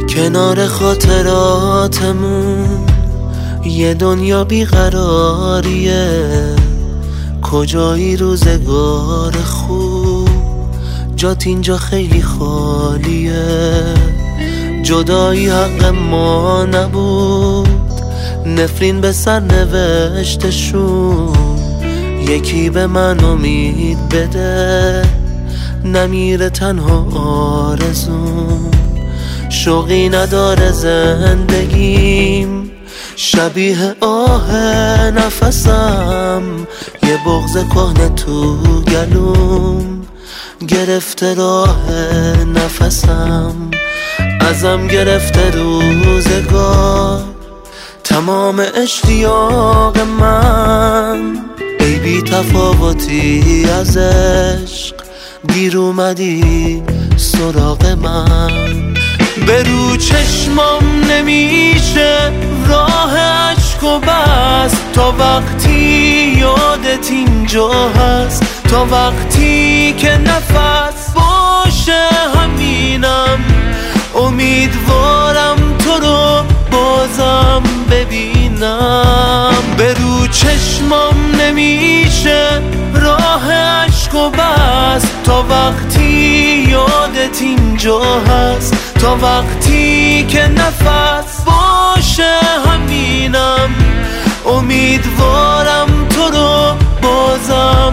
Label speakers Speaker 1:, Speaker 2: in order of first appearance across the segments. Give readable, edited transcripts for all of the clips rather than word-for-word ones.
Speaker 1: کنار خاطراتمون یه دنیا بیقراریه، کجایی روزگار خوب، جات اینجا خیلی خالیه. جدایی حق ما نبود، نفرین به سر نوشتشون. یکی به من امید بده، نمیره تنها آرزوم. شوقی نداره زندگیم، شبیه آه نفسم. یه بغض کهنه تو گلوم، گرفته راه نفسم. ازم گرفته روزگار، تمام اشتیاق من. ای بی تفاوتی از عشق، دیر اومدی سراغ من. به رو چشمام نمیشه راه عشق و بس، تا وقتی یادت اینجا هست، تا وقتی که نفس باشه همینم. امیدوارم تو رو بازم ببینم. به رو چشمام نمیشه راه عشق و بس، تا وقتی یادت اینجا هست، تا وقتی که نفس باشه همینم. امیدوارم تو رو بازم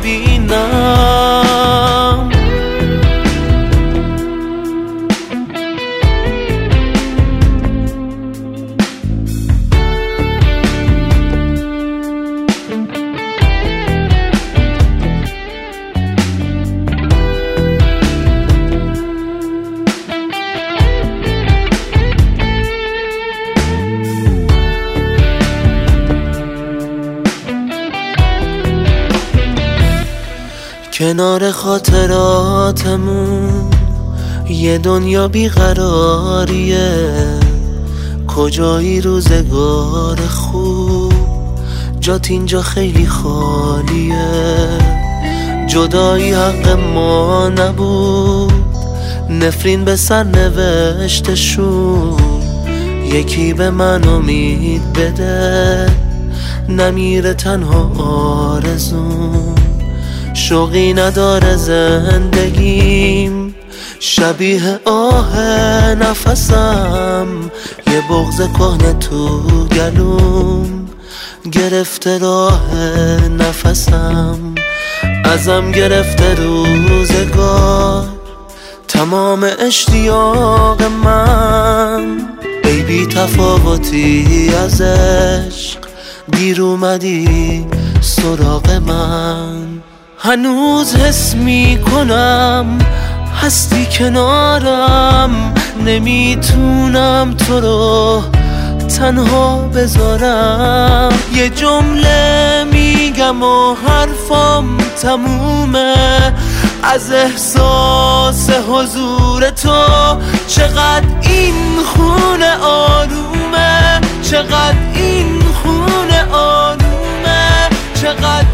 Speaker 1: ببینم. کنار خاطراتمون یه دنیا بیقراریه، کجایی روزگار خوب، جات اینجا خیلی خالیه. جدایی حق ما نبود، نفرین به سر نوشتشون. یکی به من امید بده، نمیره تنها آرزوم. شوقی نداره زندگیم، شبیه آه نفسم. یه بغض کهنه تو گلوم، گرفته راه نفسم. ازم گرفته روزگار، تمام اشتیاق من. ای بی تفاوتی از عشق، دیر اومدی سراغ من. هنوز حس میکنم هستی کنارم، نمیتونم تو رو تنها بذارم. یه جمله میگم و حرفم تمومه، از احساس حضور تو. چقدر این خونه آرومه، چقدر این خونه آرومه، چقدر